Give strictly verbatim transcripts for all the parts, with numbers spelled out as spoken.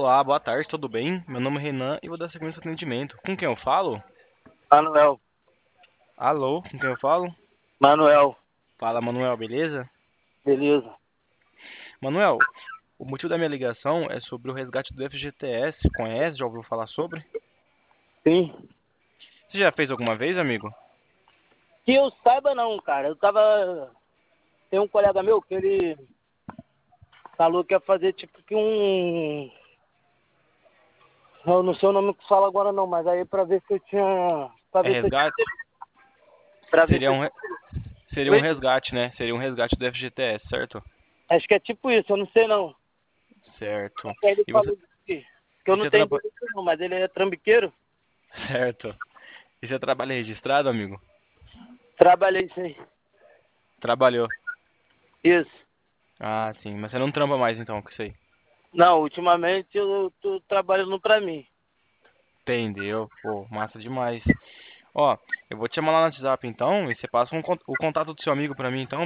Olá, boa tarde, tudo bem? Meu nome é Renan e vou dar sequência ao atendimento. Com quem eu falo? Manuel, Alô, com quem eu falo? Manuel, Fala, Manuel, beleza? beleza. Manuel, o motivo da minha ligação é sobre o resgate do F G T S. Conhece? Já ouviu falar sobre? Sim. Você já fez alguma vez, amigo? Que eu saiba não, cara. Eu tava. Tem um colega meu que ele falou que ia fazer tipo que um. Eu não sei o nome que fala agora não, mas aí pra ver se eu tinha. Pra É ver se eu tinha. resgate? Pra ver se Seria eu um, re- seria um tinha. resgate, né? Seria um resgate do F G T S, certo? Acho que é tipo isso, eu não sei não. Certo. Aí ele E você, falou que, que eu e não você tenho traba... direito não, mas ele é trambiqueiro. Certo. E você trabalha registrado, amigo? Trabalhei sim. Trabalhou. Isso. Ah, sim. Mas você não trampa mais então, que sei. Não, ultimamente eu tô trabalhando pra mim. Entendeu? Pô, massa demais. Ó, eu vou te chamar lá no WhatsApp então, e você passa um con- o contato do seu amigo pra mim então.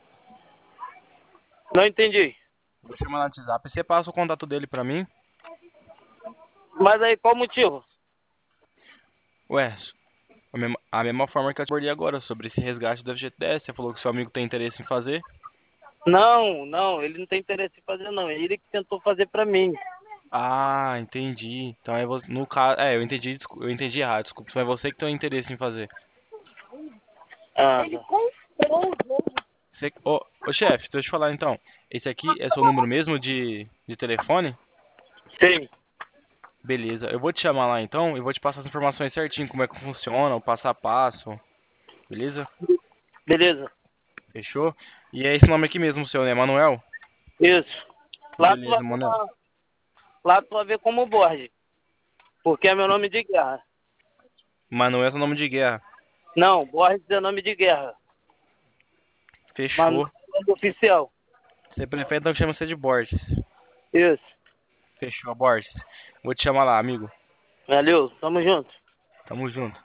Não entendi. Vou te chamar no WhatsApp e você passa o contato dele pra mim. Mas aí qual o motivo? Ué, a mesma, a mesma forma que eu te abordei agora sobre esse resgate do F G T S, você falou que seu amigo tem interesse em fazer. Não, não, ele não tem interesse em fazer não. É ele que tentou fazer pra mim. Ah, entendi. Então é você, no caso, é, eu entendi, descu- eu entendi errado, desculpa, então é você que tem interesse em fazer. Ah, Você, ô, ô chefe, deixa eu te falar então. Esse aqui é seu número mesmo de, de telefone? sim, Beleza, eu vou te chamar lá então e vou te passar as informações certinho, como é que funciona, o passo a passo, beleza? beleza. Fechou? E é esse nome aqui mesmo, o seu, né? Manuel? Isso. Lá tu vai Beleza, ver, Manuel. uma- lá tu vai ver como Borges, porque é meu nome de guerra. Manuel é seu nome de guerra. Não, Borges é nome de guerra. Mas não Fechou. é nome oficial. Você prefere então que chama você de Borges. Isso. Fechou, Borges. Vou te chamar lá, amigo. Valeu, tamo junto. Tamo junto.